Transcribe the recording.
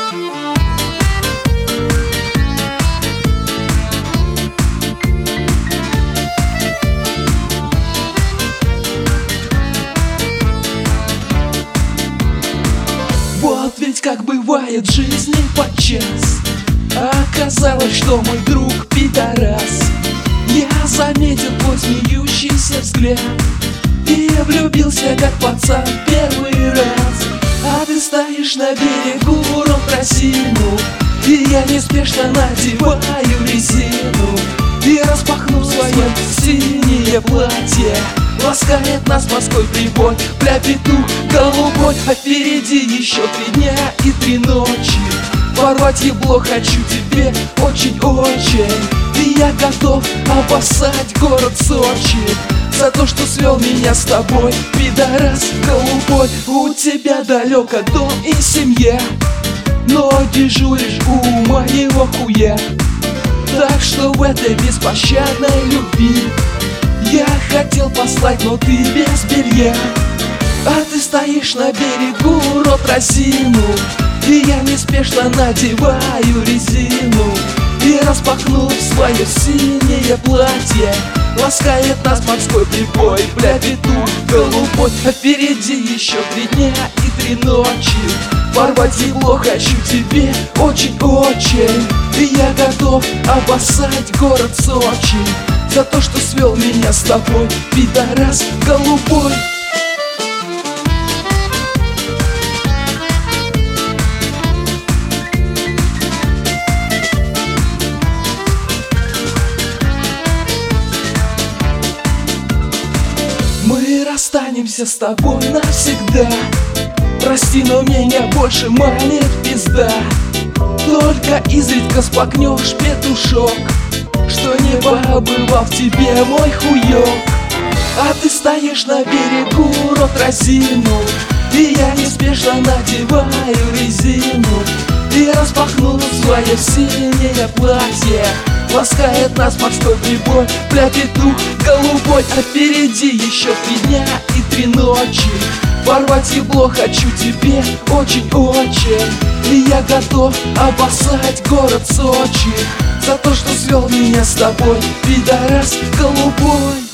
Вот ведь как бывает в жизни подчас, оказалось, что мой друг пидорас. Я заметил твой смеющийся взгляд и влюбился как пацан первый раз. А ты стоишь на берегу, рот разинул, и я неспешно надеваю резину. И распахнув свое синее платье, ласкает нас морской прибой, пля-петух голубой. А впереди еще 3 дня и 3 ночи. Порвать ебло хочу тебе очень-очень. И я готов обоссать город Сочи за то, что свел меня с тобой, пидорас голубой. У тебя далеко дом и семья, но дежуришь у моего хуя. Так что в этой беспощадной любви я хотел послать, но ты без белья. А ты стоишь на берегу, рот разинул, и я неспешно надеваю резину. И распахнув свое синее платье, ласкает нас морской прибой, пля-петух голубой. А впереди еще 3 дня и 3 ночи. Порвать ебло хочу тебе очень-очень. И я готов обоссать город Сочи за то, что свел меня с тобой, пидорас голубой. Мы расстанемся с тобой навсегда. Прости, но меня больше манит пизда. Только изредка спокнешь, петушок, что не побывал в тебе мой хуёк. А ты стоишь на берегу, рот разинул, и я неспешно надеваю резину. И распахнув свое синее платье, ласкает нас морской прибой, пля-петух голубой. А впереди еще 3 дня и 3 ночи. Порвать ебло хочу тебе очень-очень. И я готов обоссать город Сочи за то, что свел меня с тобой, пидорас голубой.